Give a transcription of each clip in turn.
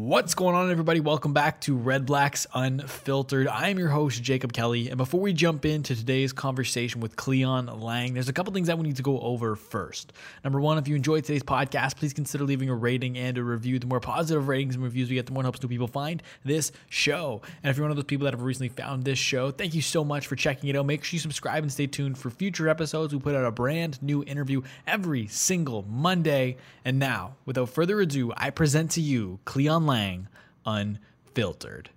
What's going on, everybody? Welcome back to Red Blacks Unfiltered. I'm your host, Jacob Kelly, and before we jump into today's conversation with Cleon Lang, there's a couple things that we need to go over first. Number one, if you enjoyed today's podcast, please consider leaving a rating and a review. The more positive ratings and reviews we get, the more it helps new people find this show. And if you're one of those people that have recently found this show, thank you so much for checking it out. Make sure you subscribe and stay tuned for future episodes. We put out a brand new interview every single Monday. And now, without further ado, I present to you Cleon Lang Unfiltered.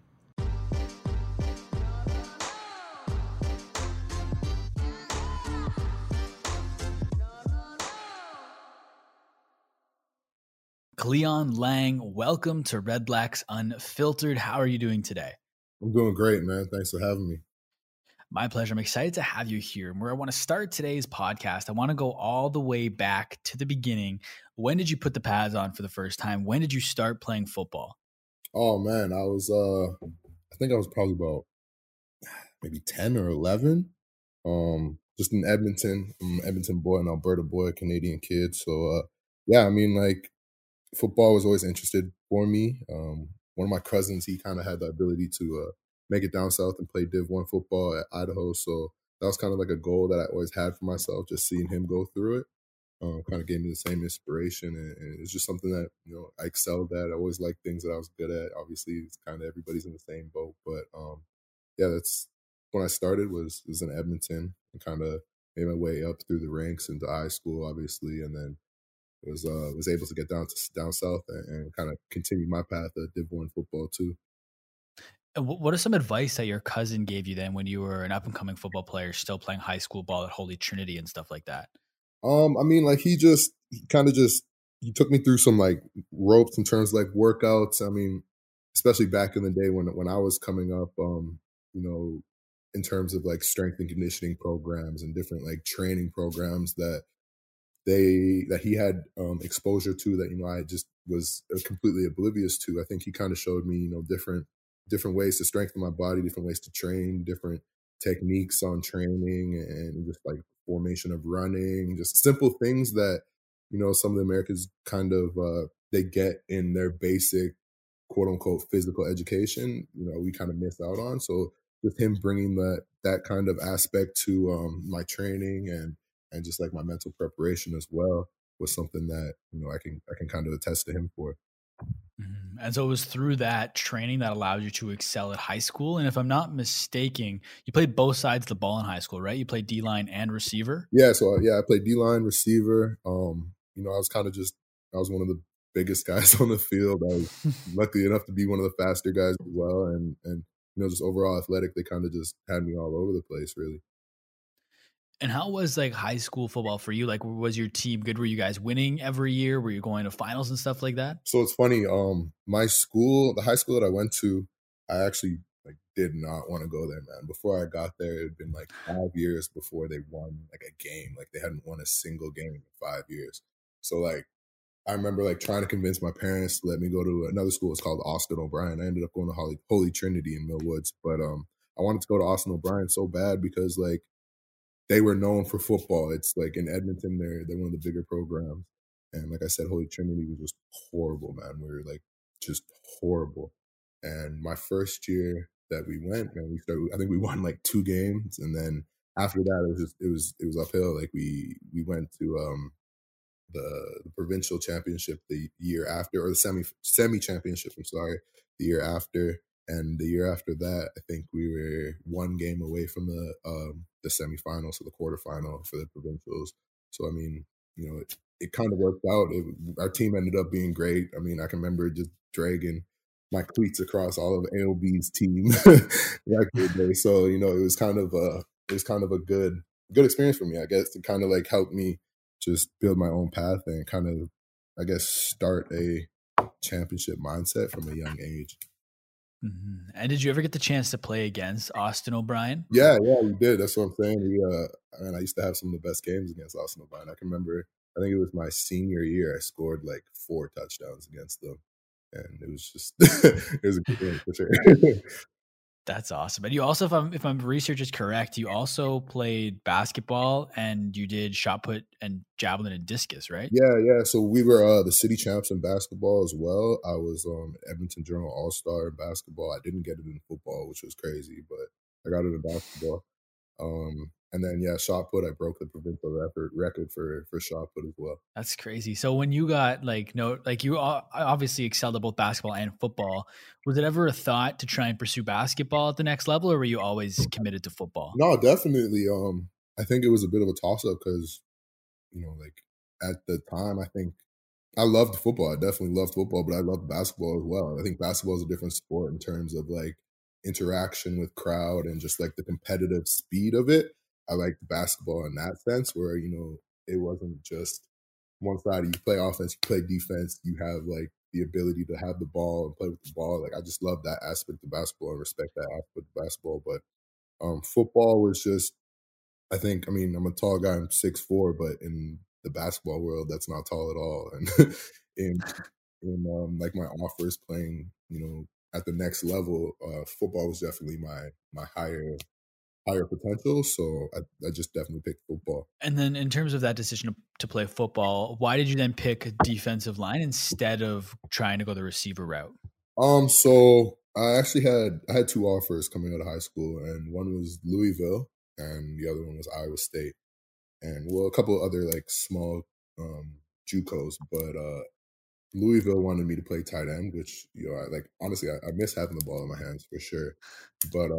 Cleon Lang, welcome to Red Blacks Unfiltered. How are you doing today? I'm doing great, man. Thanks for having me. My pleasure. I'm excited to have you here. And where I want to start today's podcast, I want to go all the way back to the beginning. When did you put the pads on for the first time? When did you start playing football? Oh man, I think I was probably about maybe 10 or 11. Just in Edmonton. I'm an Edmonton boy, an Alberta boy, a Canadian kid. So yeah, I mean, like, football was always interested for me. One of my cousins, he kind of had the ability to make it down south and play Div 1 football at Idaho. So that was kind of like a goal that I always had for myself, just seeing him go through it. Kind of gave me the same inspiration, and it's just something that I excelled at. I always liked things that I was good at. Obviously, it's kind of everybody's in the same boat, but yeah, that's when I started was in Edmonton and kind of made my way up through the ranks into high school, obviously, and then was able to get down south and kind of continue my path at Div 1 football too. What is some advice that your cousin gave you then when you were an up-and-coming football player, still playing high school ball at Holy Trinity and stuff like that? I mean, like, he took me through some like ropes in terms of like workouts. I mean, especially back in the day when I was coming up, in terms of like strength and conditioning programs and different like training programs that he had exposure to that I just was completely oblivious to. I think he kind of showed me different ways to strengthen my body, different ways to train, different techniques on training, and just like formation of running, just simple things that some of the Americans kind of they get in their basic quote unquote physical education. We kind of miss out on. So with him bringing that kind of aspect to my training and just like my mental preparation as well was something that I can kind of attest to him for. And so it was through that training that allowed you to excel at high school. And if I'm not mistaken, you played both sides of the ball in high school, right? You played D-line and receiver? Yeah, so I played D-line, receiver. I was one of the biggest guys on the field. I was lucky enough to be one of the faster guys as well. And just overall athletic, they kind of just had me all over the place, really. And how was like high school football for you? Like, was your team good? Were you guys winning every year? Were you going to finals and stuff like that? So it's funny. My school, the high school that I went to, I actually like did not want to go there, man. Before I got there, it had been like 5 years before they won like a game. Like, they hadn't won a single game in 5 years. So like, I remember like trying to convince my parents to let me go to another school. It's called Austin O'Brien. I ended up going to Holy Trinity in Millwoods, but I wanted to go to Austin O'Brien so bad because like they were known for football. It's like in Edmonton, they're one of the bigger programs. And like I said, Holy Trinity was just horrible, man. We were like just horrible. And my first year that we went, man, I think we won like 2 games, and then after that, it was uphill. Like we went to the provincial championship the year after, or the semi championship. I'm sorry, the year after, and the year after that, I think we were 1 game away from the semifinals, so the quarterfinal for the provincials. So I mean, it kind of worked out. Our team ended up being great. I mean, I can remember just dragging my cleats across all of AOB's team record day. So it was kind of a good experience for me, I guess, to kind of like help me just build my own path and kind of, I guess, start a championship mindset from a young age. Mm-hmm. And did you ever get the chance to play against Austin O'Brien? Yeah, we did. That's what I'm saying. I used to have some of the best games against Austin O'Brien. I can remember, I think it was my senior year, I scored like 4 touchdowns against them. And it was just, it was a good game for sure. That's awesome. And you also, if my research is correct, you also played basketball and you did shot put and javelin and discus, right? Yeah, yeah. So we were the city champs in basketball as well. I was Edmonton Journal All Star in basketball. I didn't get it in football, which was crazy, but I got it in basketball. And then yeah, shot put. I broke the provincial record for shot put as well. That's crazy. So when you got like no, like you obviously excelled at both basketball and football. Was it ever a thought to try and pursue basketball at the next level, or were you always committed to football? No, definitely. I think it was a bit of a toss up because like at the time, I think I loved football. I definitely loved football, but I loved basketball as well. I think basketball is a different sport in terms of like interaction with crowd and just like the competitive speed of it. I liked basketball in that sense where, it wasn't just one side. You play offense, you play defense, you have like the ability to have the ball and play with the ball. Like I just love that aspect of basketball and respect that aspect of basketball. But football was just I think, I mean, I'm a tall guy, I'm 6'4", but in the basketball world, that's not tall at all. And in like my offers playing, at the next level, football was definitely my higher potential. So I just definitely picked football. And then in terms of that decision to play football, why did you then pick defensive line instead of trying to go the receiver route? So I had two offers coming out of high school, and one was Louisville, and the other one was Iowa State, and well, a couple of other like small JUCOs, but Louisville wanted me to play tight end, which I like. Honestly, I miss having the ball in my hands for sure. But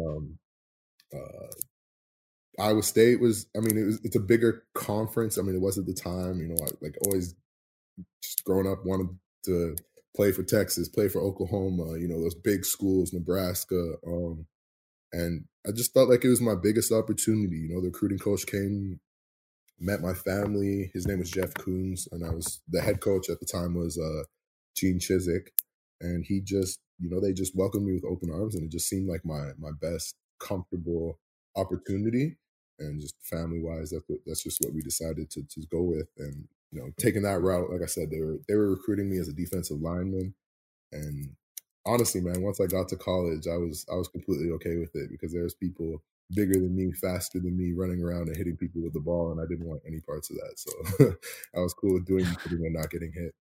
uh, Iowa State was. I mean, it's a bigger conference. I mean, it was at the time. I like always just growing up wanted to play for Texas, play for Oklahoma. Those big schools, Nebraska. And I just felt like it was my biggest opportunity. The recruiting coach came, met my family. His name was Jeff Coons, and I was the head coach at the time was Gene Chiswick, and he just they just welcomed me with open arms, and it just seemed like my best comfortable opportunity, and just family wise, that's just what we decided to go with, and taking that route, like I said, they were recruiting me as a defensive lineman, and honestly, man, once I got to college, I was completely okay with it because there's people bigger than me, faster than me, running around and hitting people with the ball, and I didn't want any parts of that. So I was cool with doing something and not getting hit.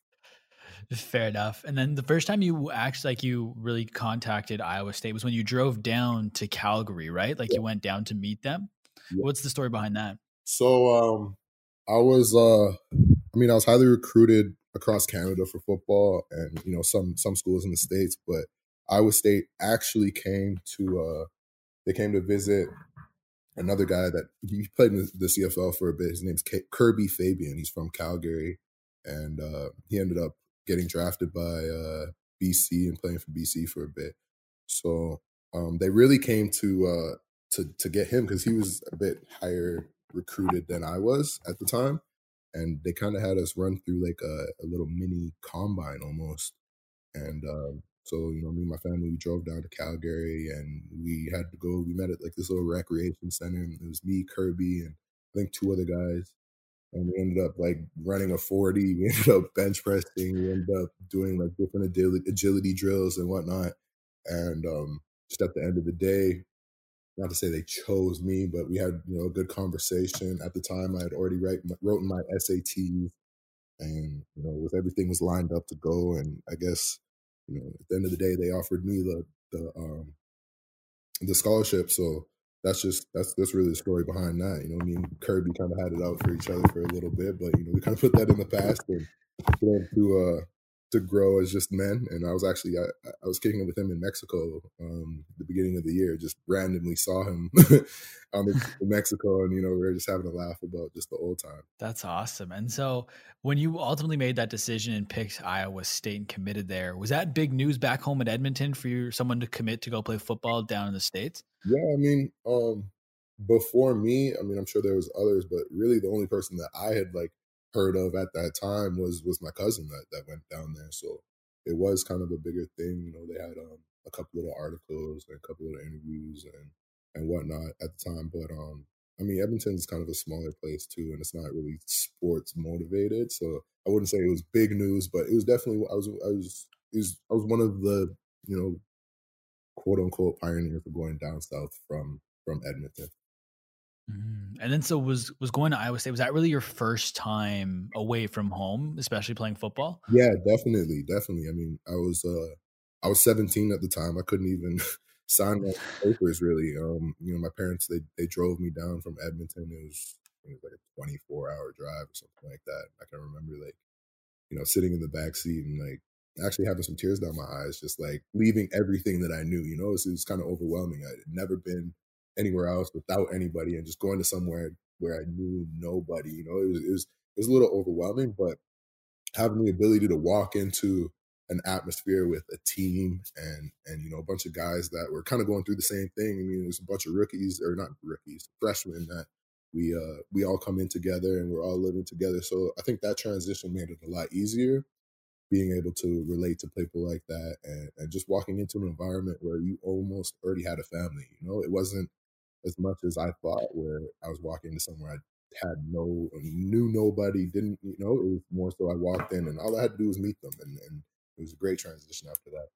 Fair enough. And then the first time you actually like you really contacted Iowa State was when you drove down to Calgary, right? Like Yeah, you went down to meet them. yeah. What's the story behind that? So I was I was highly recruited across Canada for football and some schools in the States, but Iowa State actually came to they came to visit another guy that he played in the CFL for a bit. His name's Kirby Fabian. He's from Calgary, and he ended up getting drafted by BC and playing for BC for a bit. So they really came to get him because he was a bit higher recruited than I was at the time, and they kind of had us run through like a little mini combine almost. And so, me and my family, we drove down to Calgary and we had to go. We met at like this little recreation center. And it was me, Kirby, and I think two other guys. And we ended up like running a 40. We ended up bench pressing. We ended up doing like different agility drills and whatnot. And just at the end of the day, not to say they chose me, but we had a good conversation. At the time, I had already wrote my SATs, and with everything was lined up to go, and I guess at the end of the day they offered me the scholarship. So that's really the story behind that. Me and Kirby kind of had it out for each other for a little bit, but we kind of put that in the past and went to grow as just men. And I was actually I was kicking it with him in Mexico the beginning of the year. Just randomly saw him on the in Mexico, and we were just having a laugh about just the old time. That's awesome. And so when you ultimately made that decision and picked Iowa State and committed there, was that big news back home in Edmonton for someone to commit to go play football down in the States? Yeah, before me, I'm sure there was others, but really the only person that I had like heard of at that time was my cousin that went down there. So it was kind of a bigger thing. They had a couple little articles and a couple little interviews and whatnot at the time. But Edmonton's kind of a smaller place too, and it's not really sports motivated. So I wouldn't say it was big news, but it was definitely I was one of the you know quote unquote pioneers of going down south from Edmonton. And then so was going to Iowa State, was that really your first time away from home, especially playing football? Yeah, definitely, definitely. I mean, I was 17 at the time. I couldn't even sign my papers really. My parents they drove me down from Edmonton. It was like a 24-hour drive or something like that. I can remember like, sitting in the back seat and like actually having some tears down my eyes, just like leaving everything that I knew. It was kind of overwhelming. I had never been anywhere else without anybody, and just going to somewhere where I knew nobody. It was a little overwhelming, but having the ability to walk into an atmosphere with a team and a bunch of guys that were kind of going through the same thing. I mean, there's a bunch of rookies, or not rookies, freshmen, that we all come in together and we're all living together. So I think that transition made it a lot easier, being able to relate to people like that, and just walking into an environment where you almost already had a family. It wasn't as much as I thought, where I was walking into somewhere I knew nobody, didn't, it was more so I walked in and all I had to do was meet them. And it was a great transition after that.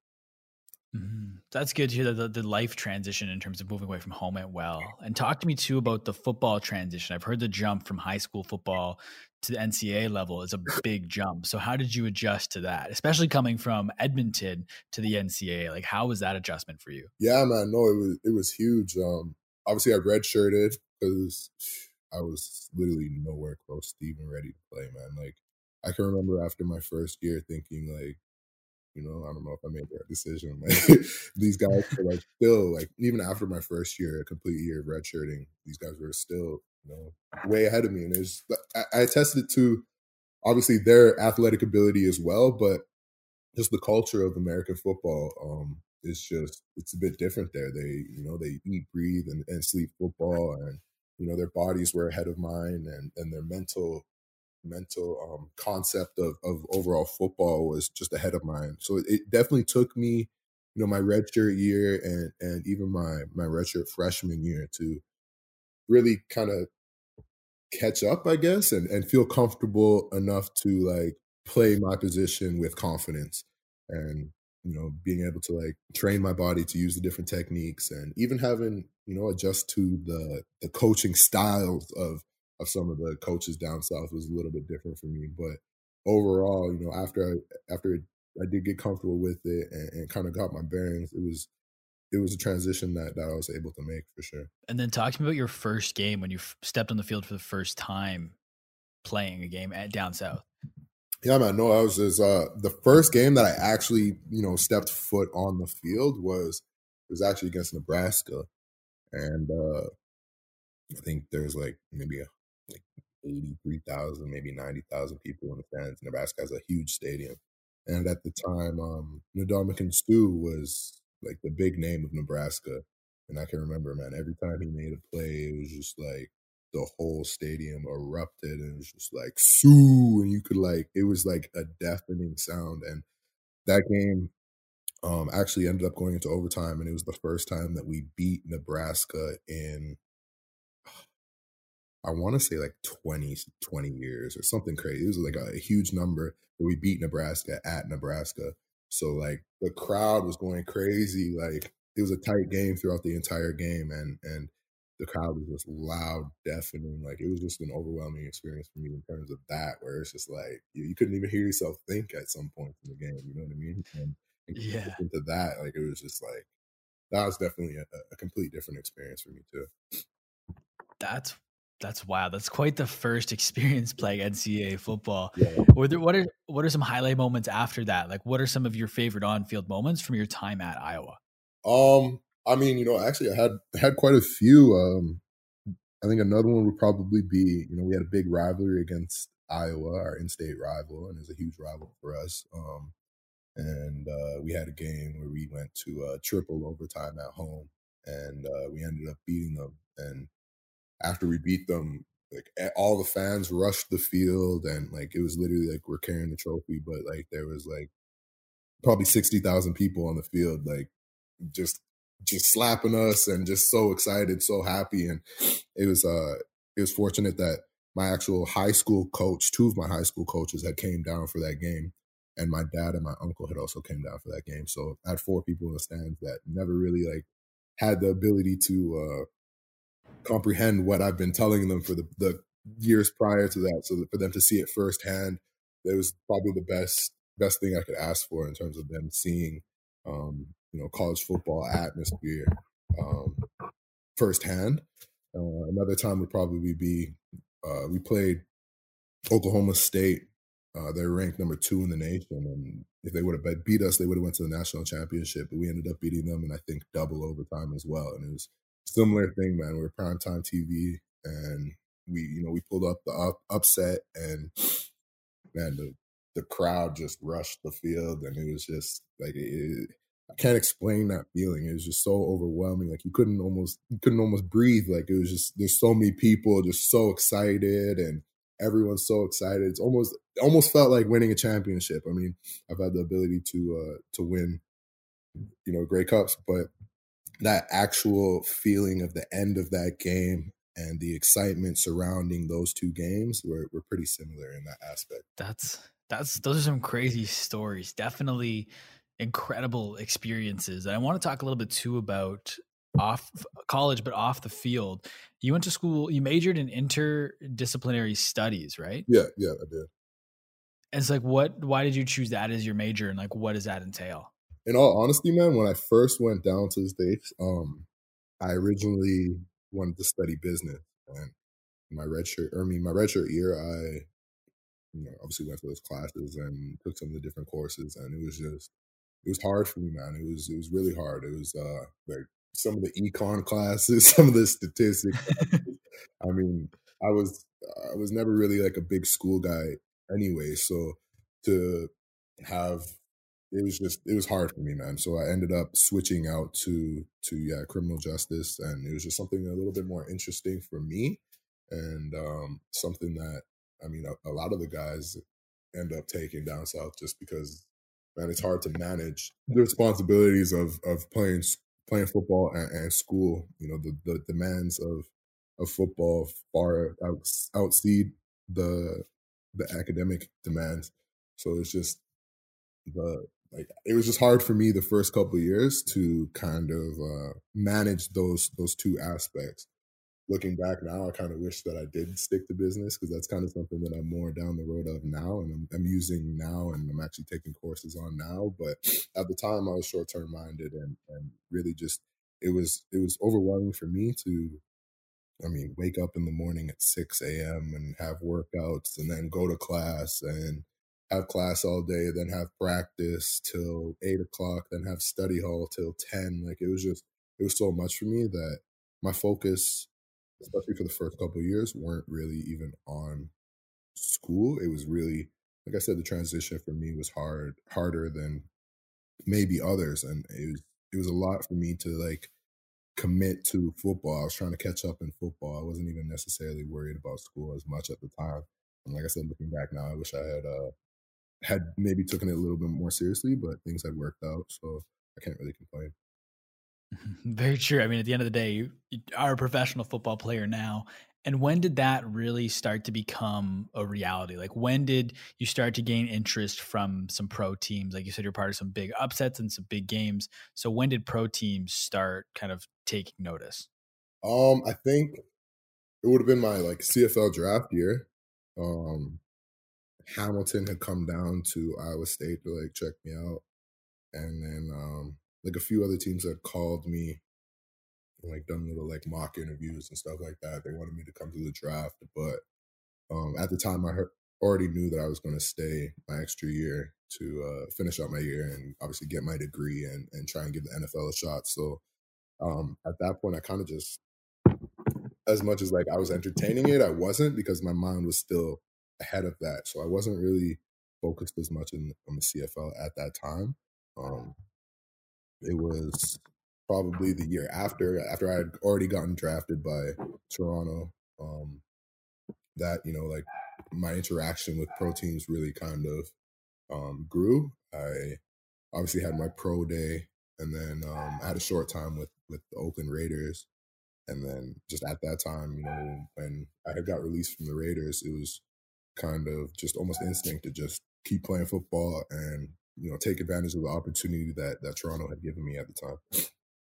That's good to hear that the life transition in terms of moving away from home went well. And talk to me too about the football transition. I've heard the jump from high school football to the NCAA level is a big jump. So how did you adjust to that, especially coming from Edmonton to the NCAA? Like, how was that adjustment for you? Yeah, man, no, it was huge. Obviously I redshirted because I was literally nowhere close to even ready to play, man. Like, I can remember after my first year thinking like, I don't know if I made that decision. Like, these guys were like still like, even after my first year, a complete year of redshirting, these guys were still, way ahead of me. And I attested to obviously their athletic ability as well, but just the culture of American football, it's a bit different there. They eat, breathe, and sleep football, and their bodies were ahead of mine, and their mental concept of overall football was just ahead of mine. So it definitely took me, my redshirt year and even my redshirt freshman year to really kind of catch up, I guess, and feel comfortable enough to like play my position with confidence, and being able to like train my body to use the different techniques, and even having adjust to the coaching styles of some of the coaches down south was a little bit different for me. But overall, after I did get comfortable with it and kind of got my bearings, it was a transition that I was able to make for sure. And then talk to me about your first game when you stepped on the field for the first time playing a game at down south. Yeah, man. No, I was just the first game that I actually, stepped foot on the field was actually against Nebraska, and I think there was like maybe like 83,000, maybe 90,000 people in the stands. Nebraska has a huge stadium, and at the time, Ndamukong Suh was like the big name of Nebraska, and I can remember, man, every time he made a play, it was just like the whole stadium erupted, and it was just like Sue, and you could like it was like a deafening sound, and that game actually ended up going into overtime, and it was the first time that we beat Nebraska in, I want to say like 20 years or something crazy. It was like a huge number that we beat Nebraska at Nebraska. So like the crowd was going crazy. Like, it was a tight game throughout the entire game, and the crowd was just loud, deafening. Like, it was just an overwhelming experience for me in terms of that, where it's just like you couldn't even hear yourself think at some point in the game. You know what I mean? And Yeah. into that, like, it was just like that was definitely a complete different experience for me too. That's wild. That's quite the first experience playing NCAA football. Yeah. What are some highlight moments after that? Like, what are some of your favorite on field moments from your time at Iowa? I mean, actually, I had quite a few. I think another one would probably be, we had a big rivalry against Iowa, our in-state rival, and it's a huge rival for us. And we had a game where we went to triple overtime at home, and we ended up beating them. And after we beat them, like all the fans rushed the field, and like it was literally like we're carrying the trophy, but like there was like probably 60,000 people on the field, like just just slapping us and just so excited, so happy. And it was fortunate that my actual high school coach, two of my high school coaches had came down for that game. and my dad and my uncle had also came down for that game. So I had 4 people in the stands that never really like had the ability to comprehend what I've been telling them for the years prior to that. So for them to see it firsthand, it was probably the best thing I could ask for in terms of them seeing, college football atmosphere um, firsthand. Another time would probably be we played Oklahoma State. They're ranked number 2 in the nation, and if they would have beat us, they would have went to the national championship. But we ended up beating them, and I think double overtime as well. And it was a similar thing, man. We were primetime TV, and we pulled up the upset, and man, the crowd just rushed the field, and it was just like I can't explain that feeling. It was just so overwhelming. Like you couldn't almost breathe. Like it was just there's so many people just so excited, and everyone's so excited. It almost felt like winning a championship. I mean, I've had the ability to win, Grey Cups, but that actual feeling of the end of that game and the excitement surrounding those 2 games were pretty similar in that aspect. That's those are some crazy stories. Definitely incredible experiences. And I want to talk a little bit too about off college, but off the field. You went to school, you majored in interdisciplinary studies, right? Yeah, I did. And it's like, why did you choose that as your major? And like, what does that entail? In all honesty, man, when I first went down to the States, I originally wanted to study business. And my red shirt year, I obviously went to those classes and took some of the different courses, and it was hard for me, man. It was really hard. It was like some of the econ classes, some of the statistics. I mean, I was never really like a big school guy anyway, so to have it was hard for me, man. So I ended up switching out to criminal justice, and it was just something a little bit more interesting for me, and something that I mean a lot of the guys end up taking down south just because man, it's hard to manage the responsibilities of playing football and school. The demands of football far outseed the the academic demands. So it's just the like it was just hard for me the first couple of years to kind of manage those 2 aspects. Looking back now, I kind of wish that I did stick to business because that's kind of something that I'm more down the road of now, and I'm using now, and I'm actually taking courses on now. But at the time, I was short term minded, and really just it was overwhelming for me to I mean, wake up in the morning at 6 a.m. and have workouts and then go to class and have class all day, then have practice till 8 o'clock, then have study hall till 10. Like it was so much for me that my focus, especially for the first couple of years, weren't really even on school. It was really, like I said, the transition for me was harder than maybe others. And it was a lot for me to like commit to football. I was trying to catch up in football. I wasn't even necessarily worried about school as much at the time. And like I said, looking back now, I wish I had maybe taken it a little bit more seriously, but things had worked out, so I can't really complain. Very true. I mean, at the end of the day, you are a professional football player now. And when did that really start to become a reality? Like, when did you start to gain interest from some pro teams? Like you said, you're part of some big upsets and some big games. So, when did pro teams start kind of taking notice? I think it would have been my like CFL draft year. Um, Hamilton had come down to Iowa State to like check me out, and then like a few other teams had called me and like done little like mock interviews and stuff like that. They wanted me to come to the draft, but at the time already knew that I was going to stay my extra year to finish out my year and obviously get my degree and try and give the NFL a shot. So at that point, I kind of just as much as like I was entertaining it, I wasn't because my mind was still ahead of that. So I wasn't really focused as much on the CFL at that time. Um, it was probably the year after I had already gotten drafted by Toronto. That like my interaction with pro teams really kind of grew. I obviously had my pro day, and then I had a short time with the Oakland Raiders. And then just at that time, when I had got released from the Raiders, it was kind of just almost instinct to just keep playing football and take advantage of the opportunity that Toronto had given me at the time.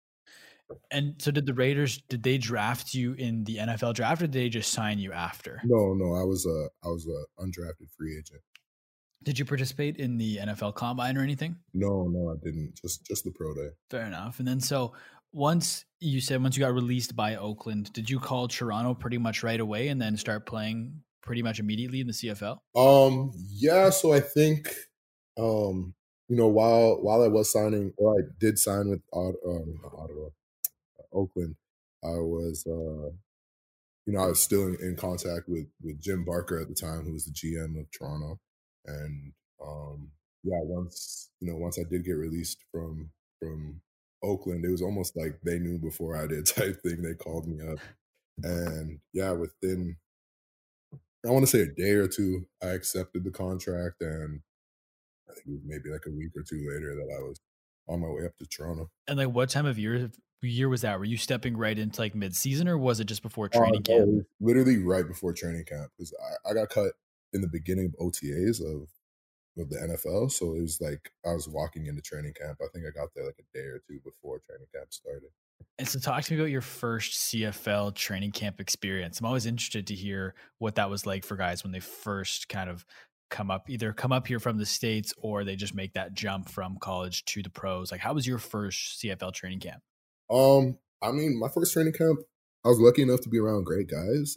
And so did the Raiders, did they draft you in the NFL draft or did they just sign you after? No, no, I was a undrafted free agent. Did you participate in the NFL combine or anything? No, no, I didn't. Just the pro day. Fair enough. And then so once you said once you got released by Oakland, did you call Toronto pretty much right away and then start playing pretty much immediately in the CFL? Yeah, so I think, while I was signing, or I did sign with not Ottawa, Oakland, I was, I was still in contact with Jim Barker at the time, who was the GM of Toronto, and yeah, once I did get released from Oakland, it was almost like they knew before I did type thing. They called me up, and yeah, within I want to say a day or two, I accepted the contract, and I think it was maybe like a week or two later that I was on my way up to Toronto. And like what time of year was that? Were you stepping right into like mid-season or was it just before No, training it camp? was literally right before training camp because I got cut in the beginning of OTAs of the NFL, so it was like I was walking into training camp. I think I got there like a day or two before training camp started. And so talk to me about your first CFL training camp experience. I'm always interested to hear what that was like for guys when they first kind of either come up here from the States or they just make that jump from college to the pros. Like how was your first CFL training camp? I mean, my first training camp, I was lucky enough to be around great guys.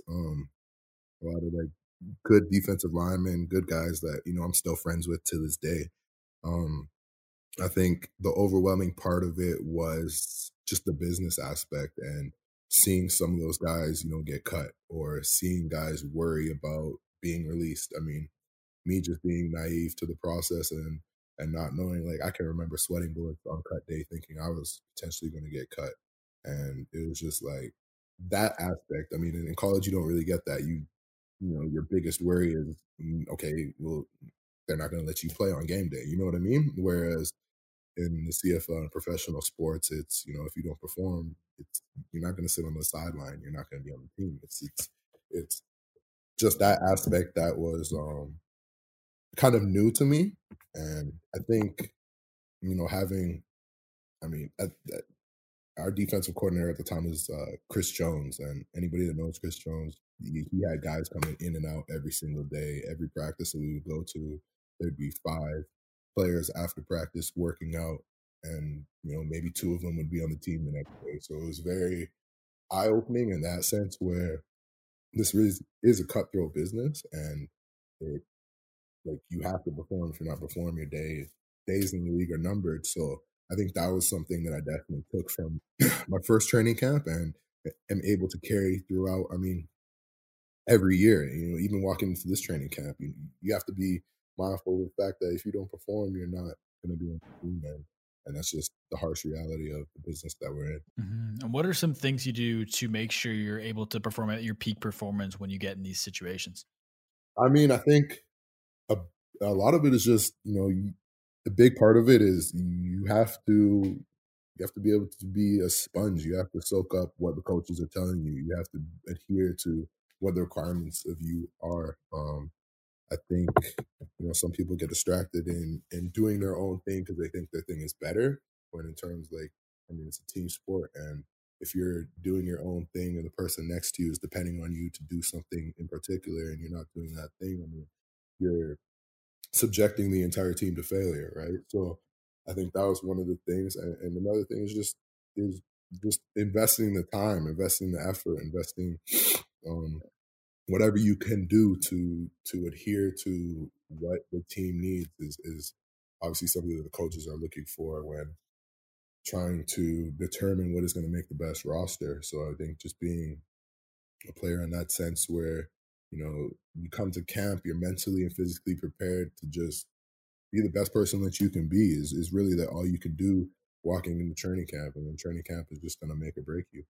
A lot of like good defensive linemen, good guys that I'm still friends with to this day. Um, I think the overwhelming part of it was just the business aspect and seeing some of those guys, get cut or seeing guys worry about being released. I mean, me just being naive to the process and not knowing, like I can remember sweating bullets on cut day thinking I was potentially going to get cut. And it was just like that aspect. I mean, in college you don't really get that. Your biggest worry is okay, well, they're not going to let you play on game day. You know what I mean? Whereas in the CFL and professional sports, it's if you don't perform, it's you're not going to sit on the sideline. You're not going to be on the team. It's just that aspect that was kind of new to me, and I think having I mean our defensive coordinator at the time was Chris Jones, and anybody that knows Chris Jones, he had guys coming in and out every single day. Every practice that we would go to, there'd be 5 players after practice working out, and maybe 2 of them would be on the team the next day. So it was very eye opening in that sense, where this really is a cutthroat business, and it, like you have to perform. If you're not performing, your days in the league are numbered. So I think that was something that I definitely took from my first training camp and am able to carry throughout. I mean, every year, even walking into this training camp, you have to be mindful of the fact that if you don't perform, you're not going to be on the team, and that's just the harsh reality of the business that we're in. And what are some things you do to make sure you're able to perform at your peak performance when you get in these situations? I mean, I think a, a lot of it is just the big part of it is you have to be able to be a sponge. You have to soak up what the coaches are telling you. You have to adhere to what the requirements of you are. I think some people get distracted in doing their own thing because they think their thing is better. When in terms like I mean, it's a team sport, and if you're doing your own thing and the person next to you is depending on you to do something in particular, and you're not doing that thing, I mean, you're subjecting the entire team to failure, right? So I think that was one of the things, and another thing is just investing the time, investing the effort, investing um, whatever you can do to adhere to what the team needs is obviously something that the coaches are looking for when trying to determine what is going to make the best roster. So I think just being a player in that sense where you come to camp, you're mentally and physically prepared to just be the best person that you can be is really that all you can do walking into training camp, and then training camp is just going to make or break you.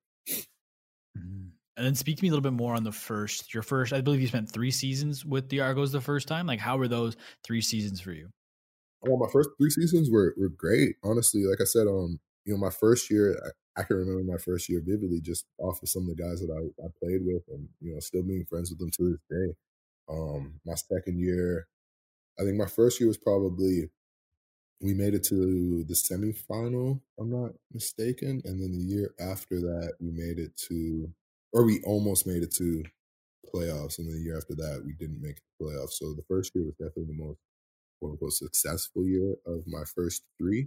And then speak to me a little bit more on your first, I believe you spent 3 seasons with the Argos the first time. Like, how were those 3 seasons for you? Well, my first 3 seasons were great, honestly. Like I said, my first year, I can remember my first year vividly, just off of some of the guys that I played with, and still being friends with them to this day. My second year, I think my first year was probably we made it to the semifinal, if I'm not mistaken, and then the year after that, we made it to, or we almost made it to playoffs, and then the year after that, we didn't make the playoffs. So the first year was definitely the most quote unquote successful year of my first three.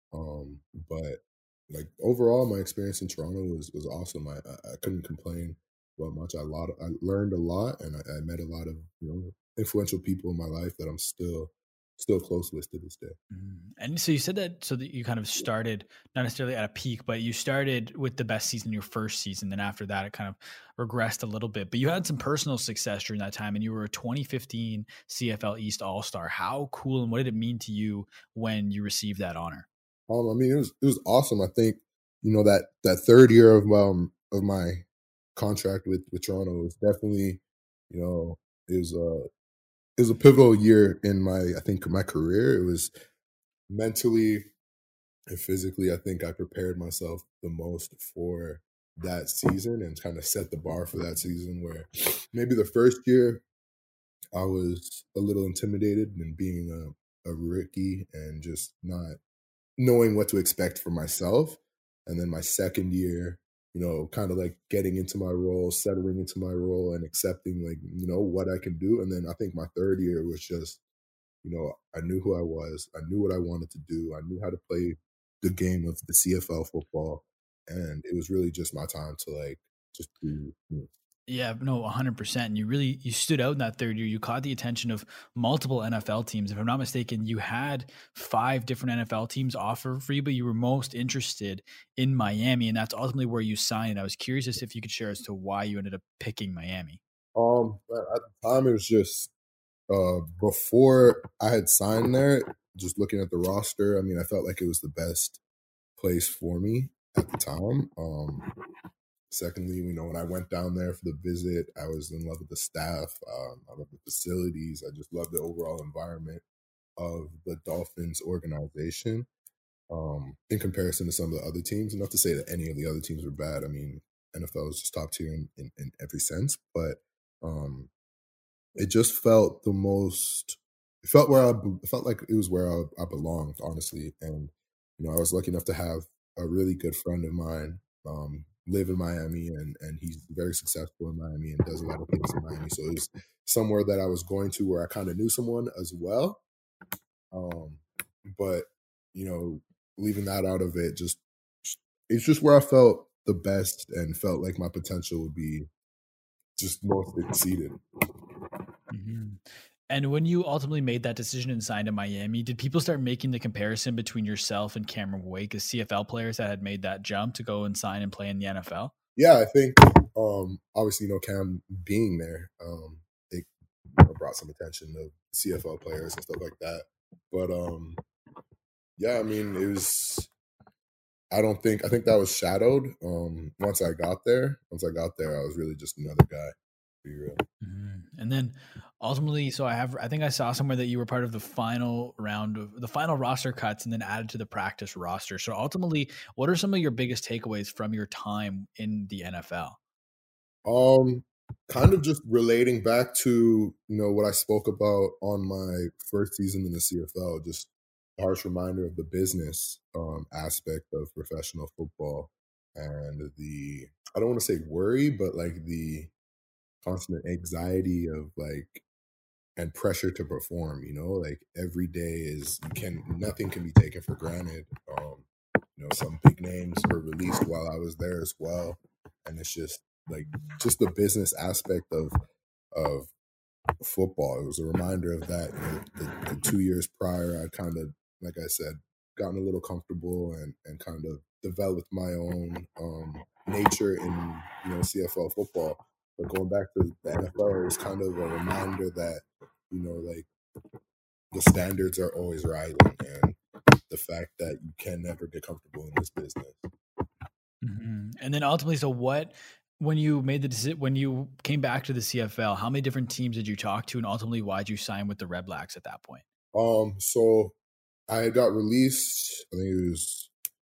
But like overall, my experience in Toronto was awesome. I couldn't complain about much. I learned a lot, and I met a lot of influential people in my life that I'm still close with to this day. And so you said that so that you kind of started not necessarily at a peak, but you started with the best season your first season. Then after that, it kind of regressed a little bit. But you had some personal success during that time, and you were a 2015 CFL East All Star. How cool and what did it mean to you when you received that honor? I mean, it was awesome. I think that third year of my contract with Toronto was definitely, you know, it was it was a pivotal year in I think my career. It was mentally and physically. I think I prepared myself the most for that season and kind of set the bar for that season. Where maybe the first year I was a little intimidated and being a rookie and just not knowing what to expect for myself. And then my second year, kind of like getting into my role, settling into my role and accepting like, what I can do. And then I think my third year was just, I knew who I was. I knew what I wanted to do. I knew how to play the game of the CFL football. And it was really just my time to like, just be me. Yeah, no, 100%. And you stood out in that third year. You caught the attention of multiple NFL teams. If I'm not mistaken, you had 5 different NFL teams offer for you, but you were most interested in Miami, and that's ultimately where you signed. I was curious as if you could share as to why you ended up picking Miami. At the time, it was just before I had signed there, just looking at the roster, I mean, I felt like it was the best place for me at the time. Secondly, when I went down there for the visit, I was in love with the staff. I love the facilities. I just love the overall environment of the Dolphins organization. In comparison to some of the other teams, not to say that any of the other teams were bad. I mean, NFL is just top tier in every sense, but um, it just felt the most. It felt like it was where I belonged, honestly. And I was lucky enough to have a really good friend of mine live in Miami, and he's very successful in Miami and does a lot of things in Miami. So it was somewhere that I was going to where I kind of knew someone as well. Um, but leaving that out of it, just it's just where I felt the best and felt like my potential would be just most exceeded. Mhm. And when you ultimately made that decision and signed to Miami, did people start making the comparison between yourself and Cameron Wake as CFL players that had made that jump to go and sign and play in the NFL? Yeah, I think obviously Cam being there, it brought some attention to CFL players and stuff like that. But yeah, I mean it was I think that was shadowed once I got there. Once I got there, I was really just another guy, to be real. And then ultimately, so I think I saw somewhere that you were part of the final round of the final roster cuts and then added to the practice roster. So ultimately, what are some of your biggest takeaways from your time in the NFL? Um, Kind of just relating back to what I spoke about on my first season in the CFL, just a harsh reminder of the business aspect of professional football and the I don't want to say worry, but like the constant anxiety of like and pressure to perform. Like every day is you can nothing can be taken for granted. Some big names were released while I was there as well, and it's just the business aspect of football. It was a reminder of that. The 2 years prior, I kind of, like I said, gotten a little comfortable and kind of developed my own nature in CFL football. But going back to the NFL, it was kind of a reminder that like the standards are always rising, and the fact that you can never get comfortable in this business. And then ultimately, so what when you made the decision when you came back to the CFL, how many different teams did you talk to, and ultimately why did you sign with the Red Blacks at that point? So I got released. I think it was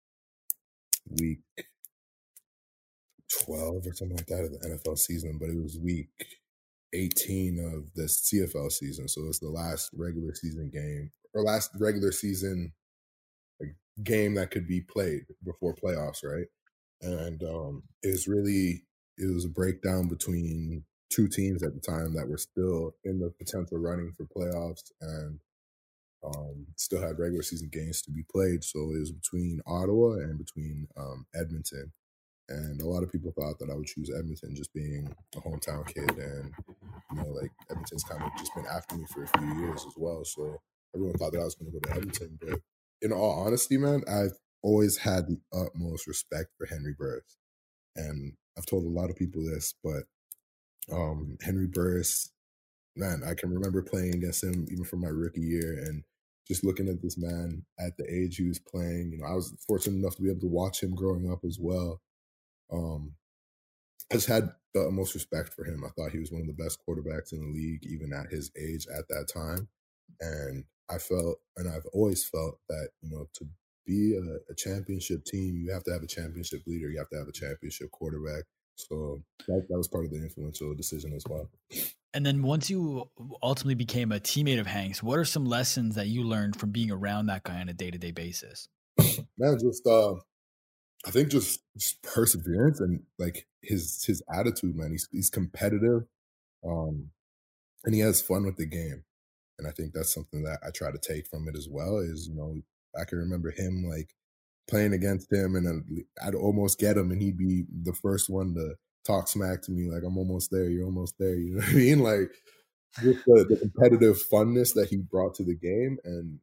week 12 or something like that of the NFL season, but it was week 18 of the CFL season. So it's the last regular season game or last regular season like, game that could be played before playoffs, right? And it was a breakdown between two teams at the time that were still in the potential running for playoffs and still had regular season games to be played. So it was between Ottawa and between Edmonton. And a lot of people thought that I would choose Edmonton just being a hometown kid. And, like Edmonton's kind of just been after me for a few years as well. So everyone thought that I was going to go to Edmonton. But in all honesty, man, I've always had the utmost respect for Henry Burris. And I've told a lot of people this, but Henry Burris, man, I can remember playing against him even from my rookie year and just looking at this man at the age he was playing. I was fortunate enough to be able to watch him growing up as well. Um, I just had the most respect for him. I thought he was one of the best quarterbacks in the league, even at his age at that time. And I felt, and I've always felt that, to be a championship team, you have to have a championship leader, you have to have a championship quarterback. So that was part of the influential decision as well. And then once you ultimately became a teammate of Hank's, what are some lessons that you learned from being around that guy on a day-to-day basis? Man, I think just perseverance and like his attitude, man. He's competitive, and he has fun with the game. And I think that's something that I try to take from it as well. Is I can remember him like playing against him, and I'd almost get him, and he'd be the first one to talk smack to me, like I'm almost there, you're almost there. You know what I mean? Like just the competitive funness that he brought to the game, and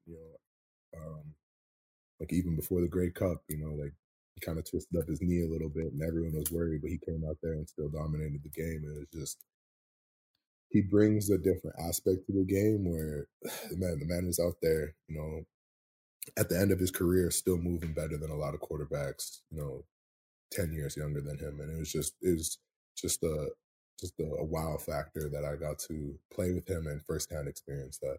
like even before the Grey Cup, like he kind of twisted up his knee a little bit, and everyone was worried, but he came out there and still dominated the game. And it was just he brings a different aspect to the game where the man was out there, at the end of his career, still moving better than a lot of quarterbacks, 10 years younger than him. And it was just a wow factor that I got to play with him and firsthand experience that.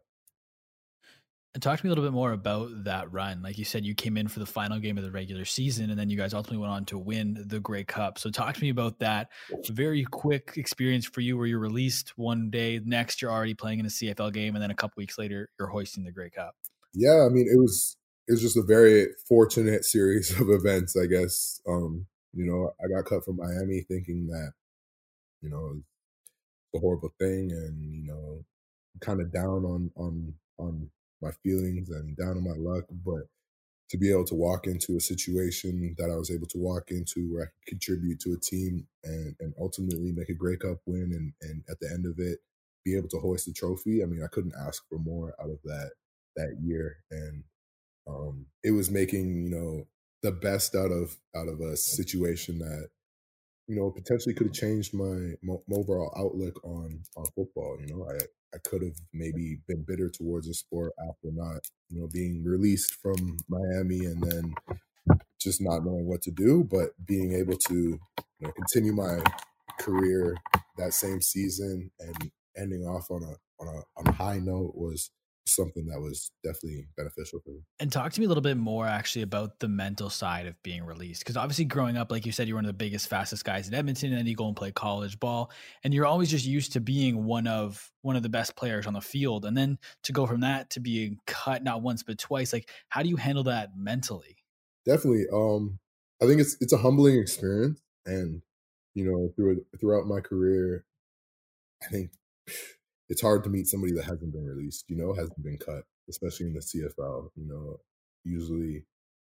And talk to me a little bit more about that run. Like you said, you came in for the final game of the regular season, and then you guys ultimately went on to win the Grey Cup. So talk to me about that very quick experience for you where you're released one day, next you're already playing in a CFL game, and then a couple weeks later, you're hoisting the Grey Cup. Yeah, I mean, it was just a very fortunate series of events, I guess. I got cut from Miami thinking that, it's a horrible thing and, kind of down on my feelings and down on my luck. But to be able to walk into a situation that I was able to walk into where I could contribute to a team and ultimately make a Grey Cup win and at the end of it be able to hoist the trophy. I mean, I couldn't ask for more out of that year. And it was making, the best out of a situation that, potentially could have changed my overall outlook on football. I could have maybe been bitter towards the sport after not, being released from Miami and then just not knowing what to do, but being able to continue my career that same season and ending off on a high note was something that was definitely beneficial for me. And talk to me a little bit more actually about the mental side of being released. Because obviously, growing up, like you said, you're one of the biggest, fastest guys in Edmonton, and then you go and play college ball, and you're always just used to being one of the best players on the field. And then to go from that to being cut not once but twice, like how do you handle that mentally? Definitely. I think it's a humbling experience, and throughout my career, I think it's hard to meet somebody that hasn't been released, hasn't been cut, especially in the CFL. Usually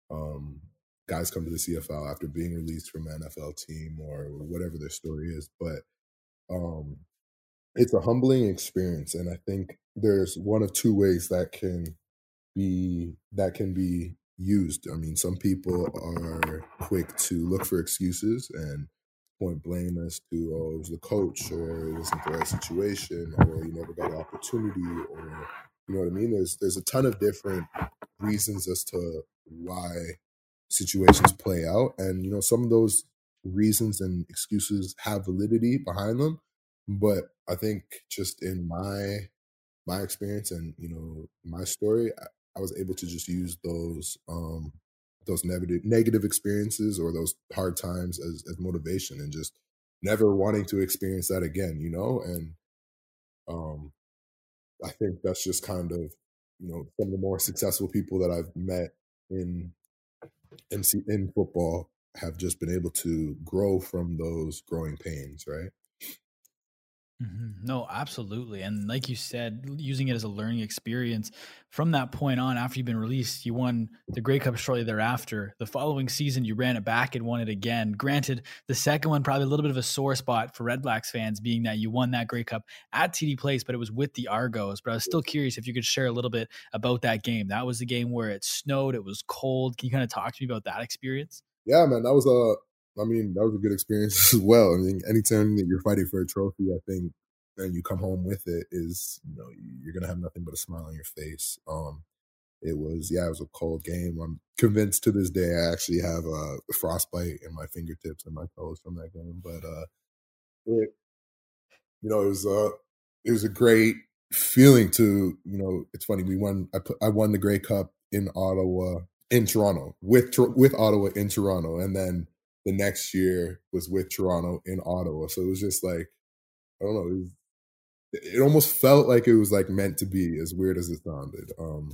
guys come to the CFL after being released from an NFL team or whatever their story is. But um, it's a humbling experience, and I think there's one of two ways that can be used. I mean, some people are quick to look for excuses and point blame as to, oh, it was the coach, or it wasn't the right situation, or you never got an opportunity, or you know what I mean. There's a ton of different reasons as to why situations play out, and some of those reasons and excuses have validity behind them. But I think just in my experience and my story, I was able to just use those negative experiences or those hard times as motivation and just never wanting to experience that again, and Um, I think that's just kind of, some of the more successful people that I've met in in football have just been able to grow from those growing pains, right? No, absolutely. And like you said, using it as a learning experience from that point on, after you've been released, you won the Grey Cup shortly thereafter. The following season, you ran it back and won it again. Granted, the second one, probably a little bit of a sore spot for Red Blacks fans, being that you won that Grey Cup at TD Place, but it was with the Argos. But I was still curious if you could share a little bit about that game. That was the game where it snowed, it was cold. Can you kind of talk to me about that experience? Yeah, man, that was a good experience as well. I mean, anytime that you're fighting for a trophy, I think, and you come home with it, is you're gonna have nothing but a smile on your face. It was a cold game. I'm convinced to this day I actually have a frostbite in my fingertips and my toes from that game. But it, you know, it was a great feeling to, it's funny, we won. I won the Grey Cup in Ottawa, in Toronto, with Ottawa in Toronto, and then the next year was with Toronto in Ottawa. So it was just like, I don't know, it almost felt like it was like meant to be, as weird as it sounded.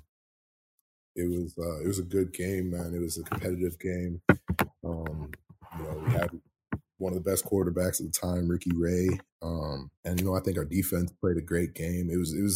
It was a good game, man. It was a competitive game. We had one of the best quarterbacks at the time, Ricky Ray. And I think our defense played a great game.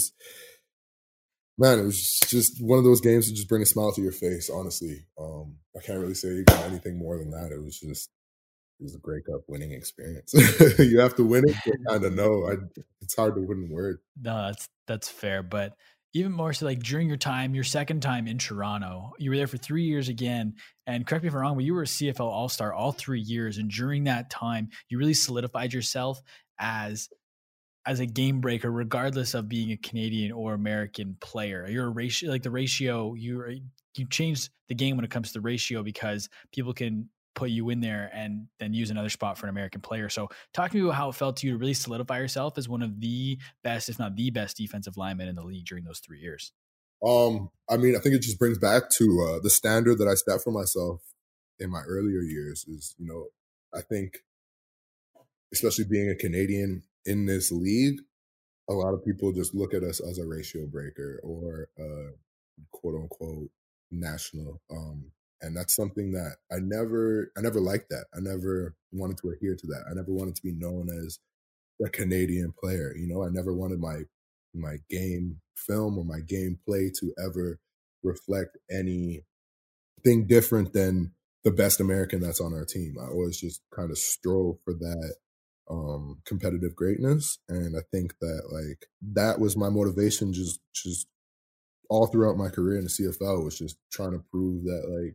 It was just one of those games that just bring a smile to your face, honestly. I can't really say anything more than that. It was a Grey Cup winning experience. You have to win it to kind of know. It's hard to win word. No, that's fair. But even more so, like during your time, your second time in Toronto, you were there for 3 years again. And correct me if I'm wrong, but you were a CFL All Star all 3 years. And during that time, you really solidified yourself as a game breaker, regardless of being a Canadian or American player. You're a ratio, like the ratio. You changed the game when it comes to the ratio because people can put you in there and then use another spot for an American player. So talk to me about how it felt to you to really solidify yourself as one of the best, if not the best defensive linemen in the league during those 3 years. I mean, I think it just brings back to the standard that I set for myself in my earlier years. Is I think, especially being a Canadian in this league, a lot of people just look at us as a ratio breaker or quote unquote national. And that's something that I never liked that. I never wanted to adhere to that. I never wanted to be known as a Canadian player. I never wanted my game film or my game play to ever reflect anything different than the best American that's on our team. I always just kind of strove for that competitive greatness, and I think that like that was my motivation just all throughout my career in the CFL, was just trying to prove that, like,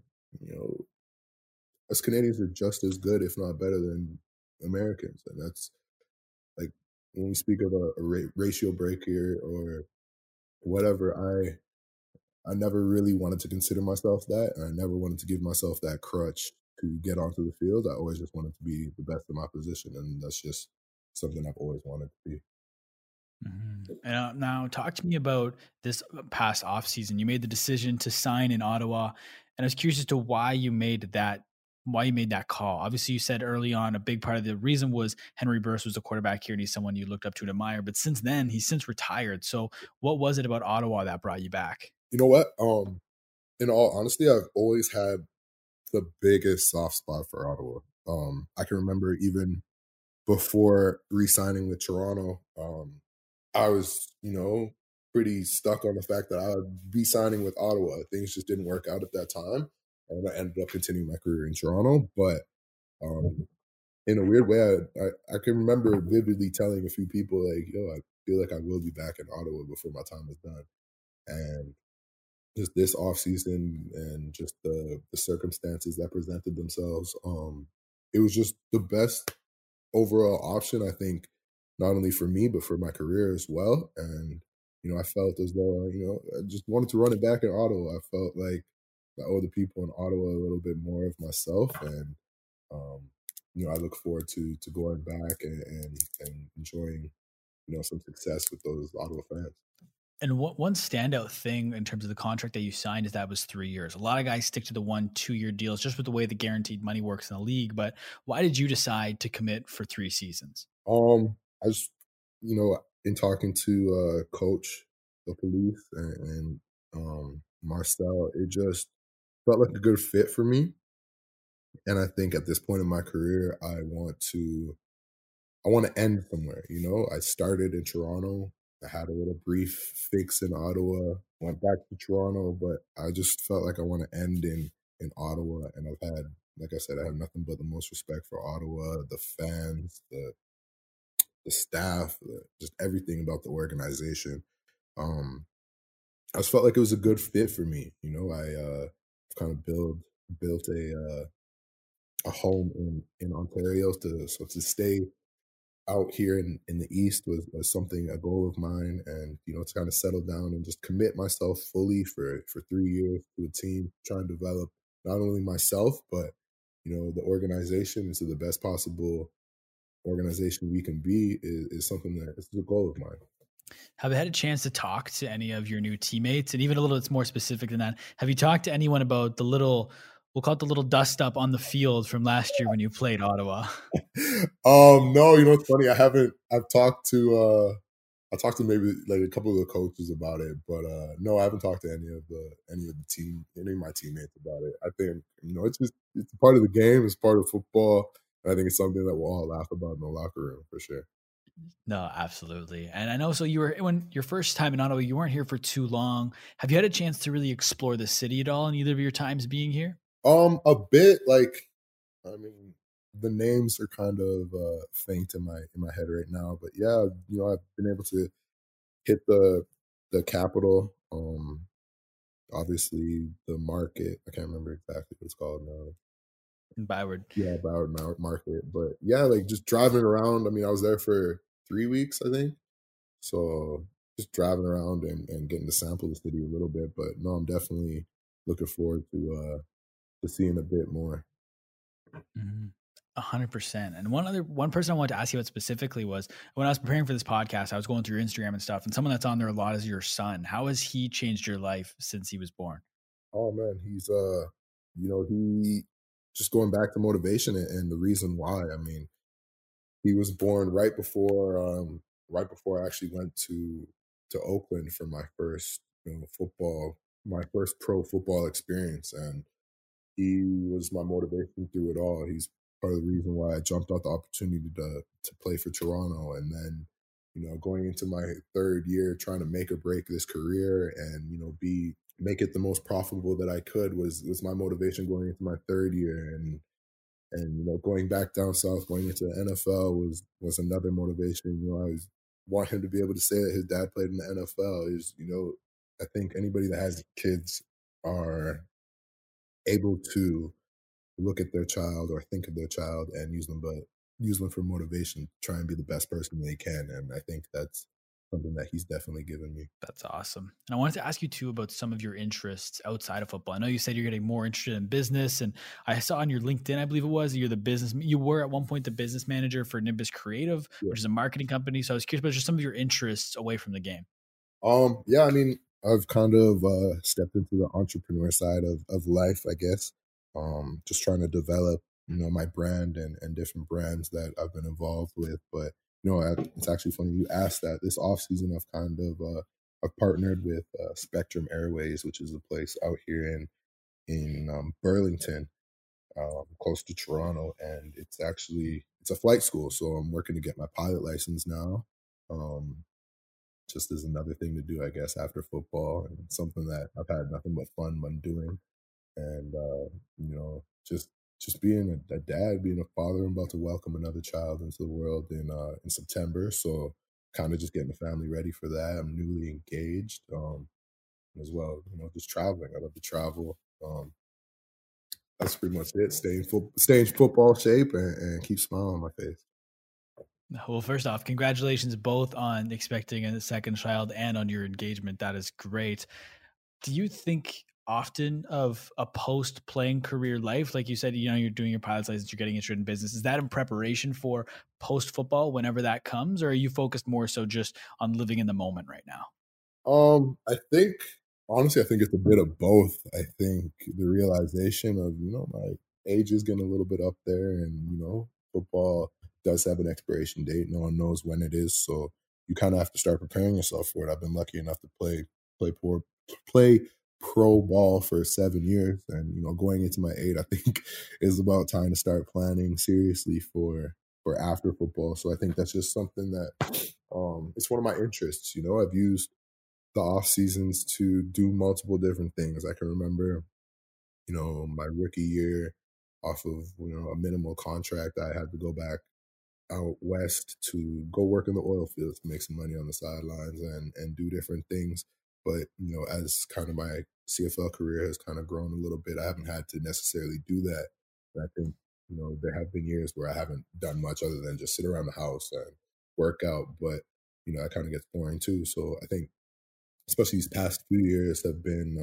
us Canadians are just as good, if not better, than Americans. And that's like, when we speak of a ratio breaker or whatever, I never really wanted to consider myself that, and I never wanted to give myself that crutch to get onto the field. I always just wanted to be the best in my position, and that's just something I've always wanted to be. And now, talk to me about this past offseason. You made the decision to sign in Ottawa, and I was curious as to why you made that call. Obviously, you said early on a big part of the reason was Henry Burris was the quarterback here, and he's someone you looked up to and admire. But since then, he's since retired. So, what was it about Ottawa that brought you back? You know what? In all honesty, I've always had the biggest soft spot for Ottawa. I can remember even before re-signing with Toronto, I was, pretty stuck on the fact that I would be signing with Ottawa. Things just didn't work out at that time, and I ended up continuing my career in Toronto. But um, in a weird way, I can remember vividly telling a few people, like, "Yo, I feel like I will be back in Ottawa before my time is done." And just this off season and just the circumstances that presented themselves, it was just the best overall option, I think, not only for me but for my career as well. And I felt as though I just wanted to run it back in Ottawa. I felt like I owe the people in Ottawa a little bit more of myself, and um, I look forward to going back and enjoying some success with those Ottawa fans. And what one standout thing in terms of the contract that you signed is that was 3 years. A lot of guys stick to the 1 2 year deals just with the way the guaranteed money works in the league. But why did you decide to commit for 3 seasons? I just, in talking to coach, the police, Marcel, it just felt like a good fit for me. And I think at this point in my career, I want to end somewhere. You know, I started in Toronto. I had a little brief fix in Ottawa, went back to Toronto, but I just felt like I want to end in Ottawa. And like I said, I have nothing but the most respect for Ottawa, the fans, the staff, just everything about the organization. Um, I just felt like it was a good fit for me. You know, kind of built a home in Ontario to stay out here in the East was something, a goal of mine, and you know, to kind of settle down and just commit myself fully for 3 years to a team, try and develop not only myself but you know the organization into the best possible organization we can be is something that is a goal of mine. Have you had a chance to talk to any of your new teammates? And even a little bit more specific than that, have you talked to anyone about the little, we'll call it the little dust up on the field from last year when you played Ottawa? No, you know it's funny. I talked to maybe like a couple of the coaches about it, but no, I haven't talked to any of my teammates about it. I think you know it's a part of the game, it's part of football, and I think it's something that we'll all laugh about in the locker room for sure. No, absolutely. And I know, so you were, when your first time in Ottawa, you weren't here for too long. Have you had a chance to really explore the city at all in either of your times being here? A bit like I mean the names are kind of faint in my head right now, but yeah, you know I've been able to hit the capital. Obviously the market. I can't remember exactly what it's called now. In Byward. Yeah, Market. But yeah, like just driving around. I mean, I was there for 3 weeks, I think. So just driving around and getting to sample the city a little bit. But no, I'm definitely looking forward to seeing a bit more. Mhm. 100%. And one person I wanted to ask you about specifically was, when I was preparing for this podcast, I was going through your Instagram and stuff, and someone that's on there a lot is your son. How has he changed your life since he was born? Oh man, he's you know, he just going back to motivation and the reason why. I mean, he was born right before I actually went to Oakland for my first, you know, my first pro football experience, and he was my motivation through it all. He's part of the reason why I jumped out the opportunity to play for Toronto, and then you know going into my third year trying to make or break this career and you know be make it the most profitable that I could was my motivation going into my third year, and you know going back down south going into the NFL was another motivation. You know I was want him to be able to say that his dad played in the NFL is you know I think anybody that has kids are able to look at their child or think of their child and use them for motivation, try and be the best person they can. And I think that's something that he's definitely given me. That's awesome. And I wanted to ask you too about some of your interests outside of football. I know you said you're getting more interested in business, and I saw on your LinkedIn, I believe it was, you were at one point the business manager for Nimbus Creative, Yeah. which is a marketing company. So I was curious about just some of your interests away from the game. Yeah, I mean, I've kind of stepped into the entrepreneur side of life, I guess. Just trying to develop, you know, my brand and different brands that I've been involved with. But you know, it's actually funny you asked that. This off season, I've partnered with Spectrum Airways, which is a place out here in Burlington, close to Toronto, and it's a flight school. So I'm working to get my pilot license now. Um, just as another thing to do, I guess, after football, and something that I've had nothing but fun when doing. And you know, just being a dad, being a father, I'm about to welcome another child into the world in September. So kind of just getting the family ready for that. I'm newly engaged, as well. You know, just traveling. I love to travel. That's pretty much it. Stay in football shape and keep smiling on my face. Well, first off, congratulations both on expecting a second child and on your engagement. That is great. Do you think often of a post playing career life? Like you said, you know, you're doing your pilot's license, you're getting interested in business. Is that in preparation for post football whenever that comes? Or are you focused more so just on living in the moment right now? I think honestly, I think it's a bit of both. I think the realization of you know my age is getting a little bit up there, and you know football does have an expiration date. No one knows when it is, so you kind of have to start preparing yourself for it. I've been lucky enough to play poor play pro ball for 7 years, and going into my 8, I think is about time to start planning seriously for after football. So I think that's just something that it's one of my interests. I've used the off seasons to do multiple different things. I can remember, my rookie year, off of a minimal contract, I had to go back out west to go work in the oil fields to make some money on the sidelines and do different things. But as kind of my CFL career has kind of grown a little bit, I haven't had to necessarily do that. And I think there have been years where I haven't done much other than just sit around the house and work out. But that kind of gets boring too. So I think especially these past few years have been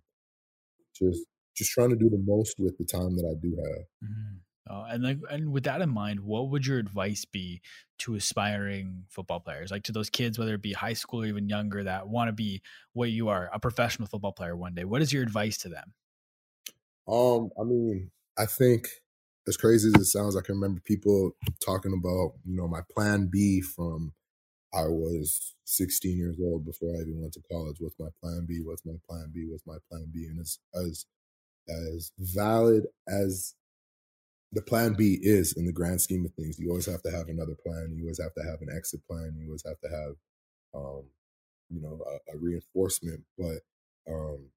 just just trying to do the most with the time that I do have. Mhm. And with that in mind, what would your advice be to aspiring football players, like to those kids, whether it be high school or even younger, that want to be what you are, a professional football player one day? What is your advice to them? I mean, I think as crazy as it sounds, I can remember people talking about, my plan B from I was 16 years old before I even went to college. What's my plan B? What's my plan B? What's my plan B? And it's as valid as the plan B is in the grand scheme of things. You always have to have another plan. You always have to have an exit plan. You always have to have, um, a reinforcement. But um,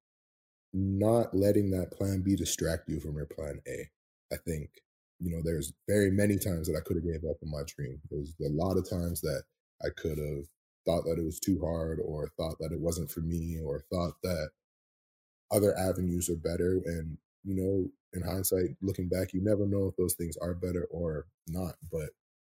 not letting that plan B distract you from your plan A. I think, there's very many times that I could have gave up on my dream. There's a lot of times that I could have thought that it was too hard, or thought that it wasn't for me, or thought that other avenues are better. And, in hindsight, looking back, you never know if those things are better or not. But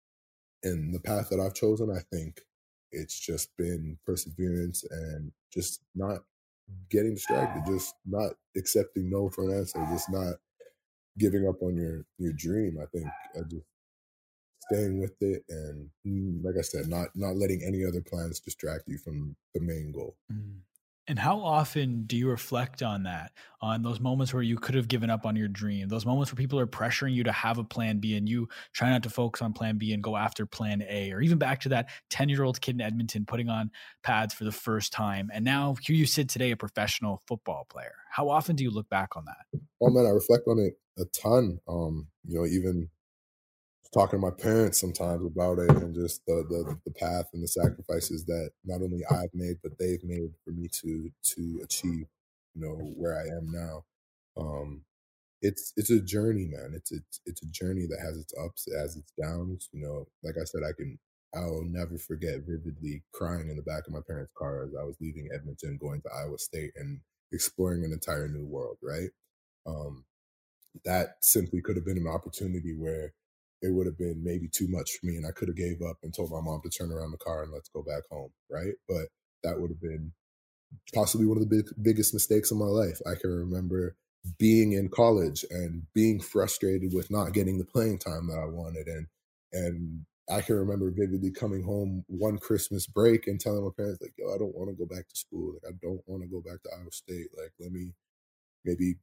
in the path that I've chosen, I think it's just been perseverance and just not getting distracted, just not accepting no for an answer, just not giving up on your dream. I think just staying with it, and like I said, not letting any other plans distract you from the main goal. Mm. And how often do you reflect on that, on those moments where you could have given up on your dream, those moments where people are pressuring you to have a plan B and you try not to focus on plan B and go after plan A, or even back to that 10-year-old kid in Edmonton putting on pads for the first time. And now here you sit today, a professional football player. How often do you look back on that? Oh man, I reflect on it a ton. Even talking to my parents sometimes about it, and just the path and the sacrifices that not only I've made but they've made for me to achieve, where I am now. Um, it's a journey, man. It's a journey that has its ups, it has its downs. Like I said, I'll never forget vividly crying in the back of my parents' car as I was leaving Edmonton, going to Iowa State and exploring an entire new world. Right. Um, that simply could have been an opportunity where it would have been maybe too much for me, and I could have gave up and told my mom to turn around the car and let's go back home. Right. But that would have been possibly one of the biggest mistakes of my life. I can remember being in college and being frustrated with not getting the playing time that I wanted, and I can remember vividly coming home one Christmas break and telling my parents, like, "Yo, I don't want to go back to school. Like, I don't want to go back to Iowa State. Like, let me maybe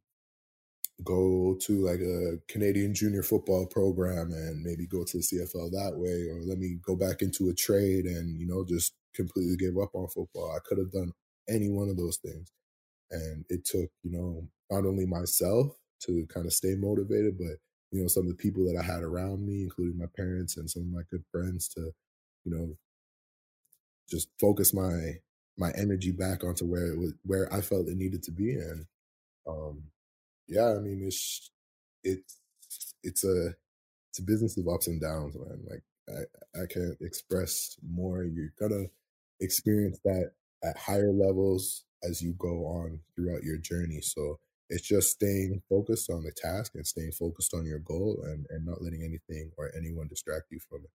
go to like a Canadian junior football program and maybe go to the CFL that way, or let me go back into a trade and just completely give up on football." I could have done any one of those things, and it took not only myself to kind of stay motivated, but some of the people that I had around me, including my parents and some of my good friends, to you know just focus my energy back onto where I felt it needed to be. And um yeah, I mean, it's it's a it's a business of ups and downs, man. Like, I can't express more. You're gonna experience that at higher levels as you go on throughout your journey. So it's just staying focused on the task and staying focused on your goal, and not letting anything or anyone distract you from it.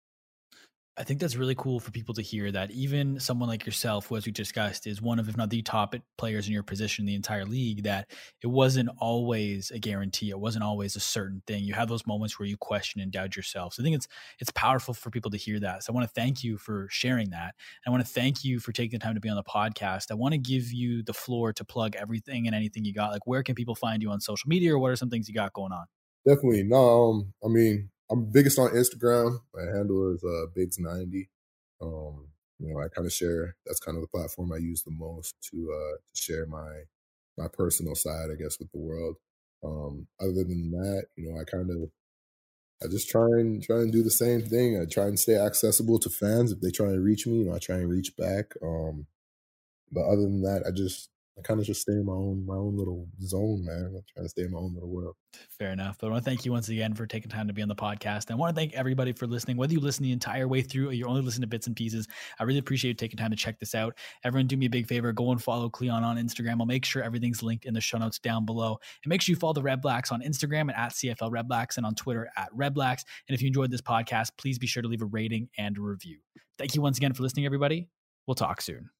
I think that's really cool for people to hear that even someone like yourself, who, as we discussed, is one of, if not the top players in your position in the entire league, that it wasn't always a guarantee. It wasn't always a certain thing. You have those moments where you question and doubt yourself. So I think it's powerful for people to hear that. So I want to thank you for sharing that. I want to thank you for taking the time to be on the podcast. I want to give you the floor to plug everything and anything you got. Like, where can people find you on social media, or what are some things you got going on? Definitely. No, I mean, I'm biggest on Instagram. My handle is Bigs90. I kind of share. That's kind of the platform I use the most to share my personal side, I guess, with the world. Other than that, I just try and do the same thing. I try and stay accessible to fans. If they try and reach me, I try and reach back. But other than that, I kind of just stay in my own little zone, man. I try to stay in my own little world. Fair enough. But I want to thank you once again for taking time to be on the podcast. And I want to thank everybody for listening, whether you listen the entire way through or you only listen to bits and pieces. I really appreciate you taking time to check this out. Everyone do me a big favor. Go and follow Cleon on Instagram. I'll make sure everything's linked in the show notes down below. And make sure you follow the Red Blacks on Instagram at CFL Red Blacks and on Twitter at Red Blacks. And if you enjoyed this podcast, please be sure to leave a rating and a review. Thank you once again for listening, everybody. We'll talk soon.